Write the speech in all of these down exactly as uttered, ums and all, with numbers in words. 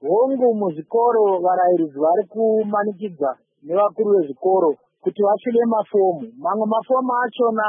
hongu muzvikoro varairidzi vari kumanikidza nevakuru vezvikoro kuti vafile mafomu. Mamwe mafomu achona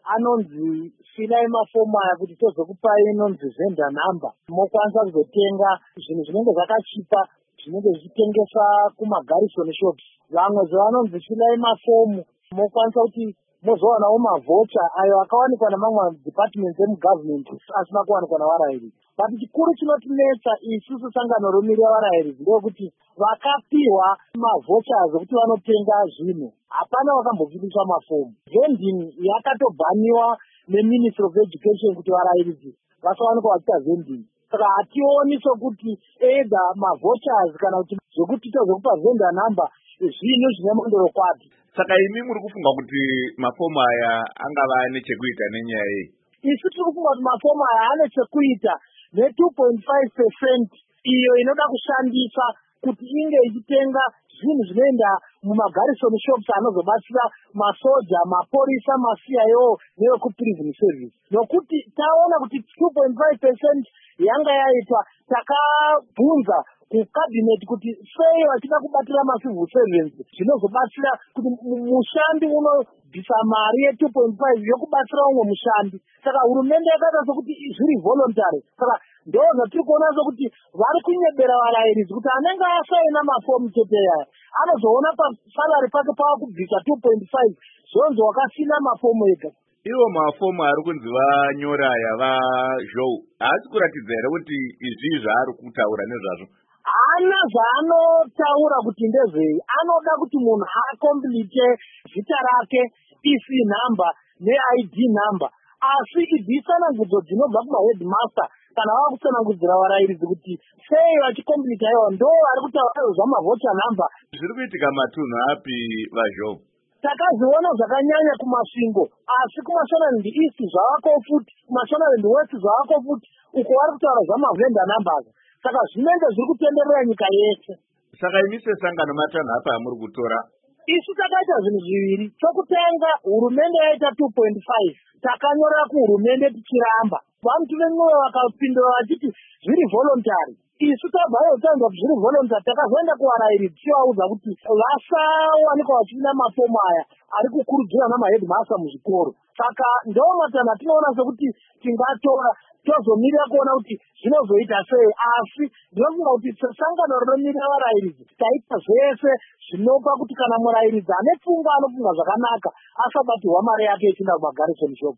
anonzi filai mafomu aya kuti tozokupai inonzi vendor number, mokwanisa kuzotenga zvinhu zvinenge zvakachipa zvinenge zvichitengesa kumagarrison shops. Vamwe zvavanonzi filai mafomu mokwanisa kuti mozowanawo mavhocha ayo akawanikwa namamwe departments emugovernment asina kuwanikwa navarairidzi. But chikuru chinotinetsa isusu sangano romirira varairidzi ndeyekuti vakapiwa mavhochas okuti vanotenga zvinhu hapana vakambofiniswa mafomu. Vending yakatobhaniwa neministry of education kuti varairidzi vasawanikwa vachiita vending. Saka hationi sokuti either mavhochas kana kuti zvokuti tozokupa vendor number zvinhu zvine mandorokwati. Saka imi muri kufunga kuti mafomu aya angava nechekuita nenyaya yei? Isu tiri kufunga kuti mafomu aya ane chekuita ne-two point five percent iyo inoda kushandisa kuti inge ichitenga zvinhu zvinoenda mumagarrison shops anozobatsira masoja, maporisa, maC I O nevekuprison service. Nokuti taona kuti two point five percent yanga yaitwa, takabvunza kucabinet kuti sei vachida kubatira macivil servants zvinozobatsira kuti mushandi unobvisa mari ye-two point five yokubatsira umwe mushandi. Saka hurumende yakaita sokuti zviri voluntary. Saka ndo zvatiri kuona sokuti vari kunyebera varairidzi kuti anenge asaina mafomu chete yaya anozoona pasalari pake pava kubvisa two point five zvonzi wakasina mafomu ega. Iwo mafomu ari kunzi vanyora aya vazhou haasi kuratidza here kuti izvi zvaari kutaura nezvazvo? Hana zvaanotaura kuti ndezvei. Anoda kuti munhu akomplete zita rake, E C number ne-I D number. Asi idzi itsanangudzo dzinobva kumaheadmaster kana vava kutsanangudzira varairidzi kuti sei vachikompleta iwo ndo vari kutaura zvamavhocha number. Zviri kuitika matunhu api vazhou? Takaziona zvakanyanya kumasvingo, asi kumashonaland east zvavako futi, kumashonaland west zvavako futi, uko vari kutaura zvamavendor numbers. Saka zvinenge zviri kutenderera nyika yese. Saka imi sesangano matanhu apa amuri kutora? Isu takaita zvinhu zviviri. Chokutenga hurumende yaita two point five. Takanyorera kuhurumende tichiramba. Vantu vemwoyo vakapindura vachiti zviri voluntary. Isu tabvayo taenda kuti zviri voluntary, takazoenda kuvarairidzi tichivaudza kuti vasawanikwa vachina mafomu aya ari kukurudzirwa namaheadmaster muzvikoro. Saka ndo matanhu atinoona sokuti tingatora tozomirira kuona kuti zvinozoita sei. Asi ndinofunga kuti sangano rinomirira varairidzi taita zvese zvinopa kuti kana murairidzi ane pfungwa anofunga zvakanaka asabatirwa mari yake ichienda kumagarrison shop.